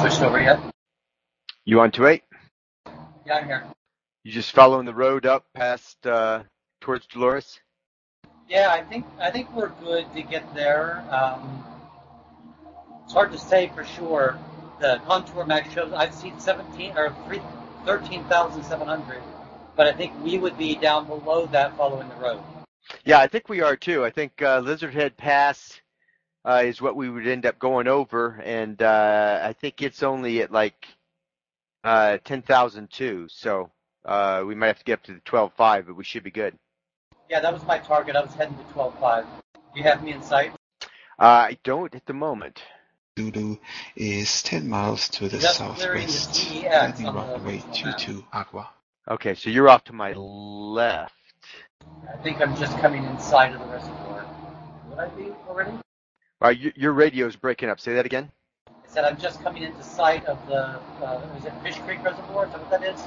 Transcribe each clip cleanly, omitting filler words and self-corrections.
switched over yet? You on 28? Yeah, I'm here. You just following the road up past towards Dolores? Yeah, I think we're good to get there. It's hard to say for sure. The contour map shows I've seen 13,700, but I think we would be down below that following the road. Yeah, I think we are too. I think Lizard Head Pass is what we would end up going over, and I think it's only at like 10,000 too. So we might have to get up to the 12.5, but we should be good. Yeah, that was my target. I was heading to 12.5. Do you have me in sight? I don't at the moment. Zulu is 10 miles to the Just southwest, clearing the heading TEX on the runway regional 22 Agua. Okay, so you're off to my left. I think I'm just coming inside of the reservoir. Would I be already? Your radio's breaking up. Say that again. I said I'm just coming into sight of the, is it Fish Creek Reservoir? Is that what that is?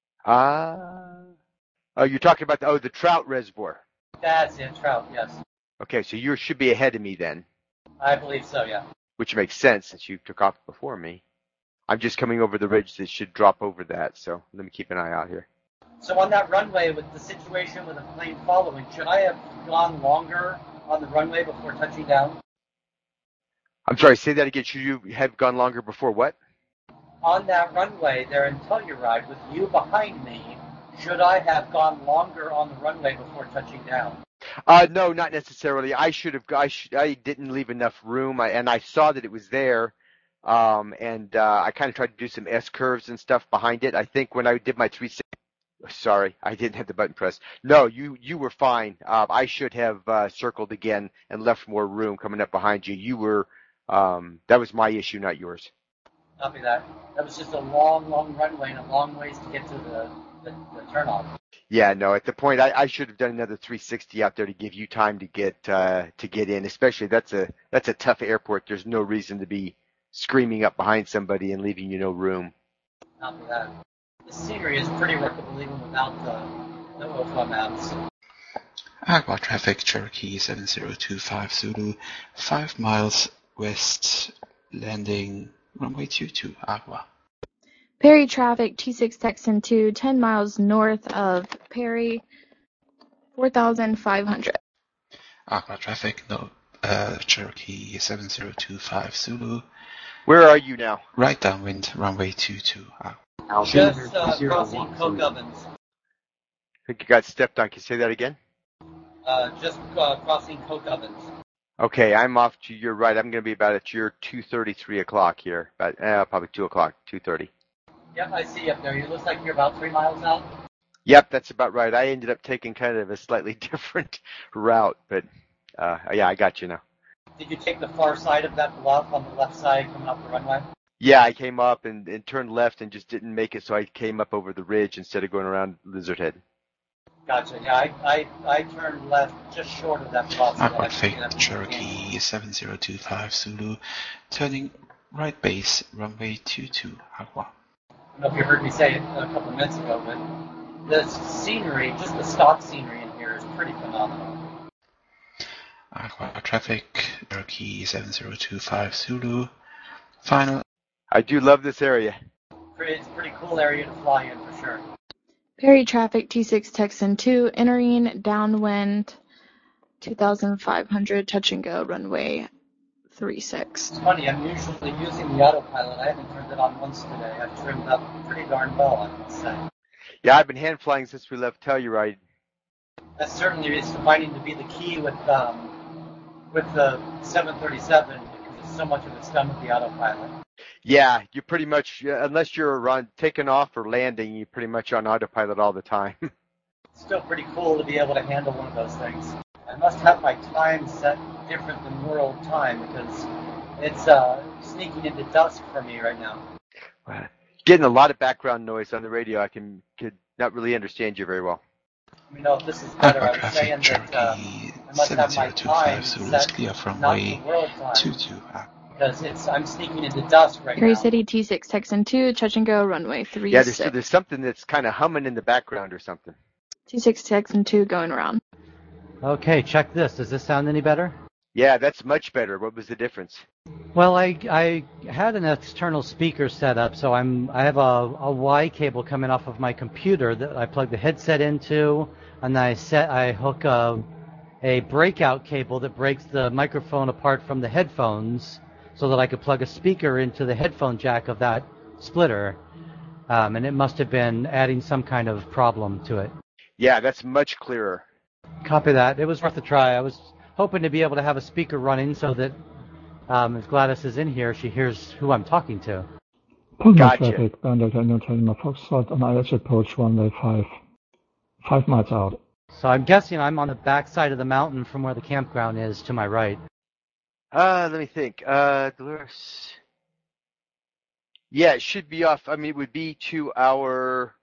Oh, you're talking about the Trout Reservoir. That's it, Trout, yes. Okay, so you should be ahead of me then. I believe so, yeah. Which makes sense since you took off before me. I'm just coming over the ridge that should drop over that, so let me keep an eye out here. So on that runway, with the situation with the plane following, should I have gone longer on the runway before touching down? I'm sorry, say that again. Should you have gone longer before what? On that runway there in Telluride, with you behind me, should I have gone longer on the runway before touching down? No, not necessarily. I didn't leave enough room, and I saw that it was there, and I kind of tried to do some S curves and stuff behind it. I think when I did my 360, sorry, I didn't have the button pressed. No, you were fine. I should have circled again and left more room coming up behind you. You were, that was my issue, not yours. Copy that. That was just a long, long runway and a long ways to get to the turnoff. Yeah, no. At the point, I should have done another 360 out there to give you time to get in. Especially that's a tough airport. There's no reason to be screaming up behind somebody and leaving you no room. Copy that. The scenery is pretty workable even without the OFO maps. Agua traffic, Cherokee 7025 Zulu, 5 miles west, landing runway 22 Agua. Perry traffic, T6 Texan 2, 10 miles north of Perry, 4,500. Agua traffic, Cherokee 7025 Zulu. Where are you now? Right downwind, runway 22 Agua. Just crossing Coke Ovens. I think you got stepped on. Can you say that again? Just crossing Coke Ovens. Okay, I'm off to your right. I'm going to be about at your 2:30, 3 o'clock here. About probably 2 o'clock, 2:30. Yep, I see you up there. It looks like you're about 3 miles out. Yep, that's about right. I ended up taking kind of a slightly different route, but yeah, I got you now. Did you take the far side of that bluff on the left side coming up the runway? Yeah, I came up and turned left and just didn't make it, so I came up over the ridge instead of going around Lizard Head. Gotcha. Yeah, I turned left just short of that bluff. Agua traffic, Cherokee 7025 Zulu, turning right base, runway 22 Agua. I don't know if you heard me say it a couple of minutes ago, but the scenery, just the stock scenery in here is pretty phenomenal. Agua traffic, Cherokee 7025 Zulu, final. I do love this area. It's a pretty cool area to fly in for sure. Perry traffic, T6 Texan 2, entering downwind, 2,500, touch and go, runway 36. It's funny, I'm usually using the autopilot. I haven't turned it on once today. I've trimmed up pretty darn well, I would say. Yeah, I've been hand flying since we left Telluride. That certainly is finding to be the key with the 737 because so much of it's done with the autopilot. Yeah, you pretty much, unless you're taking off or landing, you're pretty much on autopilot all the time. It's still pretty cool to be able to handle one of those things. I must have my time set different than world time because it's sneaking into dusk for me right now. Getting a lot of background noise on the radio. I could not really understand you very well. Let me know if this is better. I was saying traffic, that Cherokee I must have my time 7025 Zulu, set clear from not way to world time 22 Agua. because I'm sneaking into dusk right Perry now. City, T6 Texan 2, touch and go, runway 36. Yeah, there's something that's kind of humming in the background or something. T6 Texan 2 going around. Okay, check this. Does this sound any better? Yeah, that's much better. What was the difference? Well, I had an external speaker set up, so I have a Y cable coming off of my computer that I plug the headset into, and I hook a breakout cable that breaks the microphone apart from the headphones, so that I could plug a speaker into the headphone jack of that splitter. And it must have been adding some kind of problem to it. Yeah, that's much clearer. Copy that. It was worth a try. I was hoping to be able to have a speaker running so that if Gladys is in here, she hears who I'm talking to. Pullman Gotcha. traffic, Bandit Daniel Lima Foxtrot on IH approach runway 5 miles out. So I'm guessing I'm on the back side of the mountain from where the campground is to my right. Let me think. Dolores. Yeah, it should be off. I mean, it would be to our.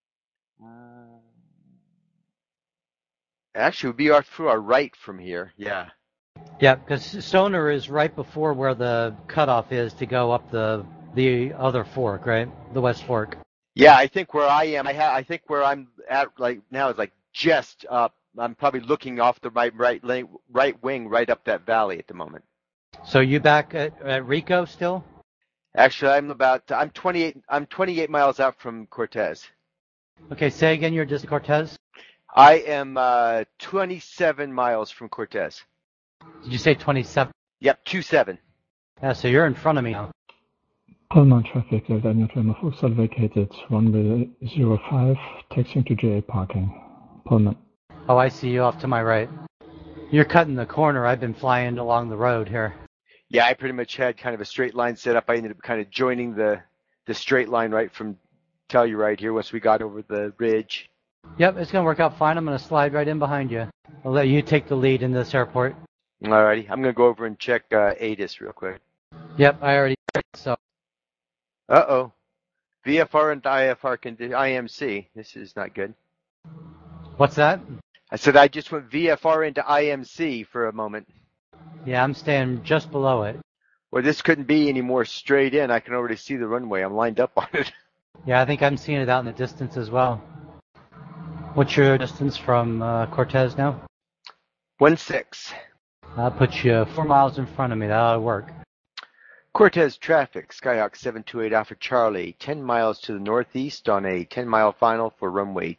Actually, it would be off to our right from here. Yeah. Yeah, because Stoner is right before where the cutoff is to go up the other fork, right? The West Fork. Yeah, I think where I am, I think where I'm at right now is like just up. I'm probably looking off the right wing, right up that valley at the moment. So you back at Rico still? Actually, I'm 28 miles out from Cortez. Okay, say again, you're just Cortez? I am 27 miles from Cortez. Did you say 27? Yep, 27. Yeah, so you're in front of me now. Pullman traffic, Daniel Lima Foxtrot vacated runway 05, taxiing to JA parking. Pullman. Oh, I see you off to my right. You're cutting the corner. I've been flying along the road here. Yeah, I pretty much had kind of a straight line set up. I ended up kind of joining the straight line right from Telluride here once we got over the ridge. Yep, it's going to work out fine. I'm going to slide right in behind you. I'll let you take the lead in this airport. Alrighty, I'm going to go over and check ATIS real quick. Yep, I already did, so. Uh-oh. VFR and IMC. This is not good. What's that? I said I just went VFR into IMC for a moment. Yeah, I'm staying just below it. Well, this couldn't be any more straight in. I can already see the runway. I'm lined up on it. Yeah, I think I'm seeing it out in the distance as well. What's your distance from Cortez now? 1-6. I'll put you 4 miles in front of me. That ought to work. Cortez traffic, Skyhawk 728 Alpha Charlie, 10 miles to the northeast on a 10-mile final for runway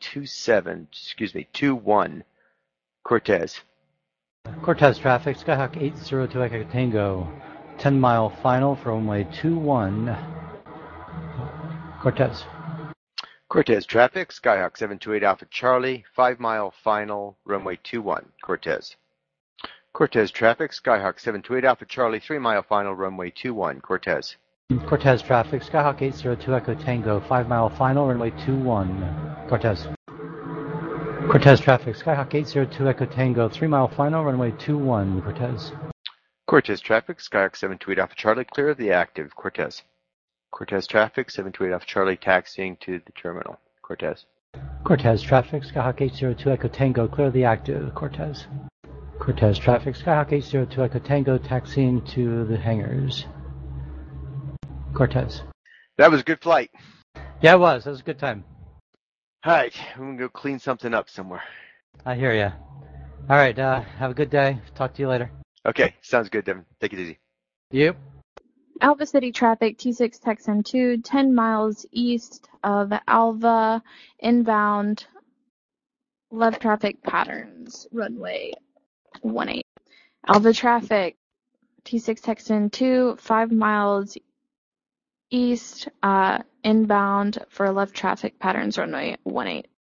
21. Cortez. Cortez traffic, Skyhawk 802 Echo Tango, 10-mile final for runway 21. Cortez. Cortez traffic, Skyhawk 728 Alpha Charlie, 5-mile final, runway 21. Cortez. Cortez traffic, Skyhawk 728 Alpha Charlie, 3-mile final, runway 21. Cortez. Cortez traffic, Skyhawk 802 Echo Tango, 5-mile final, runway 21. Cortez. Cortez traffic, Skyhawk 802 Echo Tango, 3-mile final, runway 21. Cortez. Cortez traffic, Skyhawk 728 Alpha Charlie, clear of the active. Cortez. Cortez traffic, 728 Alpha Charlie, taxiing to the terminal. Cortez. Cortez traffic, Skyhawk 802 Echo Tango, clear of the active. Cortez. Cortez traffic, Skyhawk 802 Echo Tango, taxiing to the hangars. Cortez. That was a good flight. Yeah, it was. That was a good time. All right, I'm going to go clean something up somewhere. I hear ya. All right, have a good day. Talk to you later. Okay, sounds good, Devin. Take it easy. Yep. Alva City traffic, T6 Texan 2, 10 miles east of Alva, inbound, left traffic patterns, runway 18. Alva traffic, T6 Texan 2, 5 miles east, inbound for left traffic patterns, runway 18.